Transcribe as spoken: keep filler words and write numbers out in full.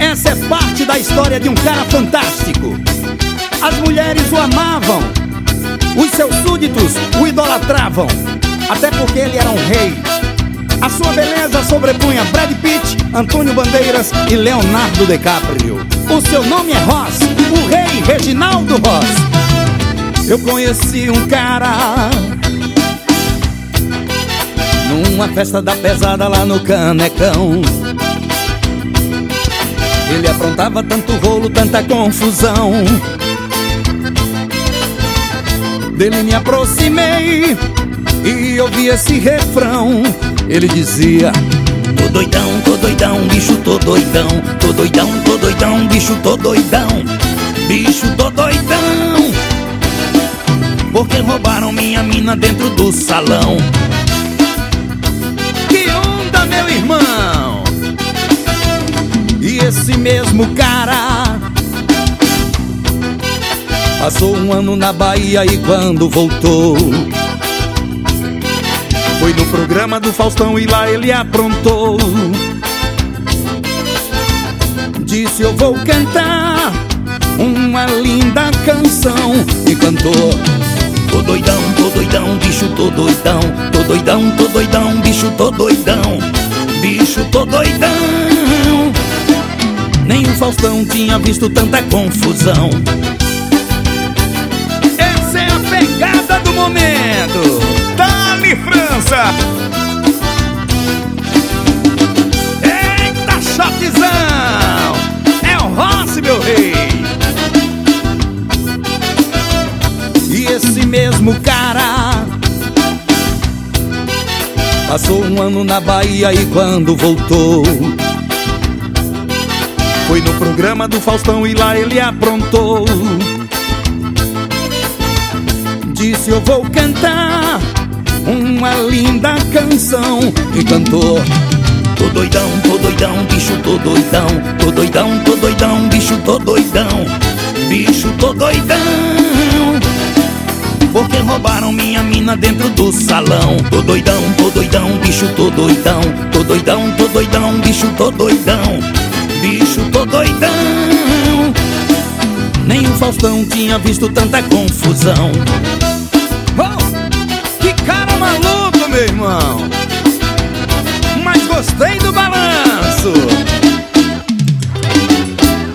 Essa é parte da história de um cara fantástico. As mulheres o amavam, os seus súditos o idolatravam, até porque ele era um rei. A sua beleza sobrepunha Brad Pitt, Antônio Bandeiras e Leonardo DiCaprio. O seu nome é Ross, o rei Reginaldo Ross. Eu conheci um cara numa festa da pesada lá no Canecão. Ele aprontava tanto rolo, tanta confusão. Dele me aproximei e ouvi esse refrão. Ele dizia: tô doidão, tô doidão, bicho, tô doidão. Tô doidão, tô doidão, bicho, tô doidão. Bicho, tô doidão, porque roubaram minha mina dentro do salão. Que onda, meu irmão! E esse mesmo cara passou um ano na Bahia e quando voltou foi no programa do Faustão e lá ele aprontou. Disse: eu vou cantar uma linda canção. E cantou: tô doidão, tô doidão, bicho, tô doidão. Tô doidão, tô doidão, bicho, tô doidão. Bicho, tô doidão. Nem o Faustão tinha visto tanta confusão. Essa é a pegada do momento. Dá-lhe, França! Eita, choquezão! É o Rossi, meu rei! E esse mesmo cara passou um ano na Bahia e quando voltou foi no programa do Faustão e lá ele aprontou. Disse: eu vou cantar uma linda canção. E cantou: tô doidão, tô doidão, bicho, tô doidão. Tô doidão, tô doidão, bicho, tô doidão. Bicho, tô doidão, porque roubaram minha mina dentro do salão. Tô doidão, tô doidão, bicho, tô doidão. Tô doidão, tô doidão, bicho, tô doidão. Bicho, tô doidão. Nem o Faustão tinha visto tanta confusão. Oh, que cara maluco, meu irmão! Mas gostei do balanço.